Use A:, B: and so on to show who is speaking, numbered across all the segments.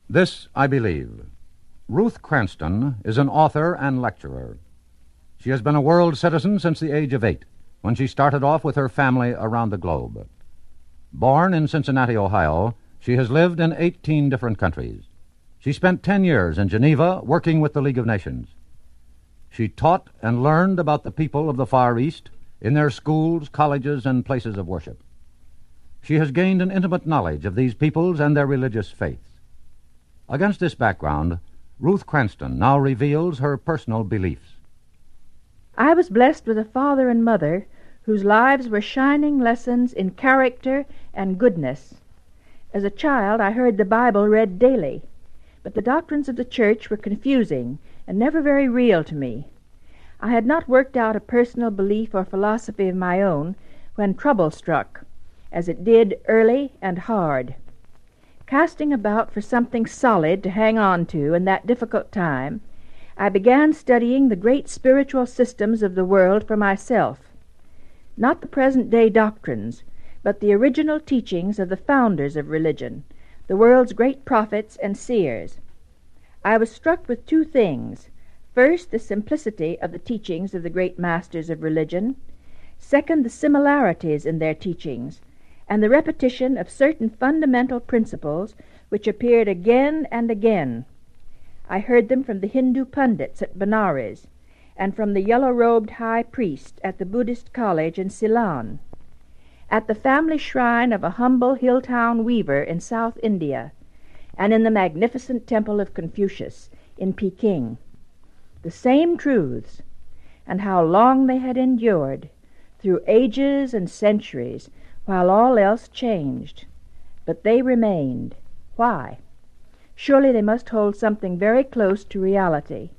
A: This I believe. Ruth Cranston is an author and lecturer. She has been a world citizen since the age of 8, when she started off with her family around the globe. Born in Cincinnati, Ohio, she has lived in 18 different countries. She spent 10 years in Geneva working with the League of Nations. She taught and learned about the people of the Far East in their schools, colleges, and places of worship. She has gained an intimate knowledge of these peoples and their religious faiths. Against this background, Ruth Cranston now reveals her personal beliefs.
B: I was blessed with a father and mother whose lives were shining lessons in character and goodness. As a child, I heard the Bible read daily, but the doctrines of the church were confusing and never very real to me. I had not worked out a personal belief or philosophy of my own when trouble struck, as it did early and hard. Casting about for something solid to hang on to in that difficult time, I began studying the great spiritual systems of the world for myself. Not the present-day doctrines, but the original teachings of the founders of religion, the world's great prophets and seers. I was struck with two things. First, the simplicity of the teachings of the great masters of religion. Second, the similarities in their teachings, and the repetition of certain fundamental principles which appeared again and again. I heard them from the Hindu pundits at Benares, and from the yellow-robed high priest at the Buddhist college in Ceylon, at the family shrine of a humble hill-town weaver in South India, and in the magnificent temple of Confucius in Peking. The same truths, and how long they had endured, through ages and centuries, while all else changed. But they remained. Why? Surely they must hold something very close to reality.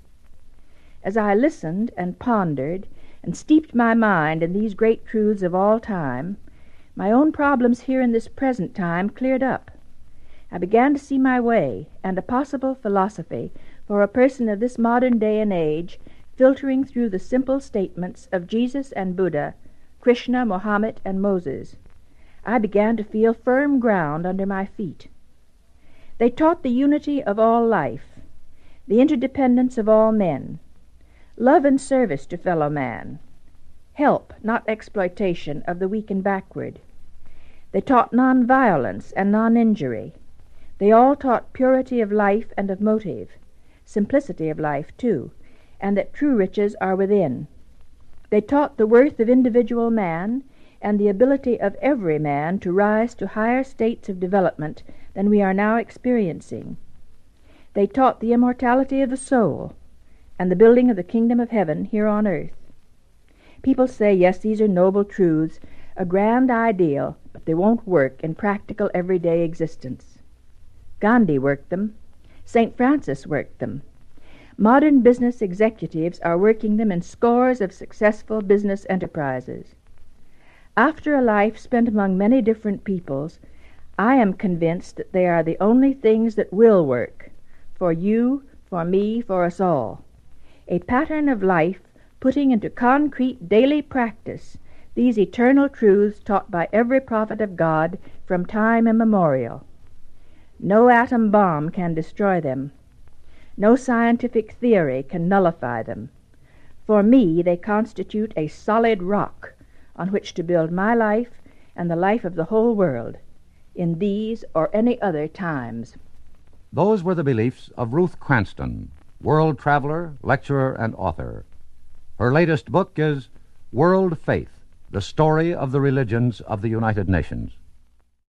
B: As I listened and pondered and steeped my mind in these great truths of all time, my own problems here in this present time cleared up. I began to see my way and a possible philosophy for a person of this modern day and age, filtering through the simple statements of Jesus and Buddha, Krishna, Mohammed, and Moses. I began to feel firm ground under my feet. They taught the unity of all life, the interdependence of all men, love and service to fellow man, help, not exploitation, of the weak and backward. They taught non-violence and non-injury. They all taught purity of life and of motive, simplicity of life, too, and that true riches are within. They taught the worth of individual man and the ability of every man to rise to higher states of development than we are now experiencing. They taught the immortality of the soul and the building of the kingdom of heaven here on earth. People say, yes, these are noble truths, a grand ideal, but they won't work in practical everyday existence. Gandhi worked them. St. Francis worked them. Modern business executives are working them in scores of successful business enterprises. After a life spent among many different peoples, I am convinced that they are the only things that will work, for you, for me, for us all. A pattern of life putting into concrete daily practice these eternal truths taught by every prophet of God from time immemorial. No atom bomb can destroy them. No scientific theory can nullify them. For me, they constitute a solid rock on which to build my life and the life of the whole world, in these or any other times.
A: Those were the beliefs of Ruth Cranston, world traveler, lecturer, and author. Her latest book is World Faith, the Story of the Religions of the United Nations.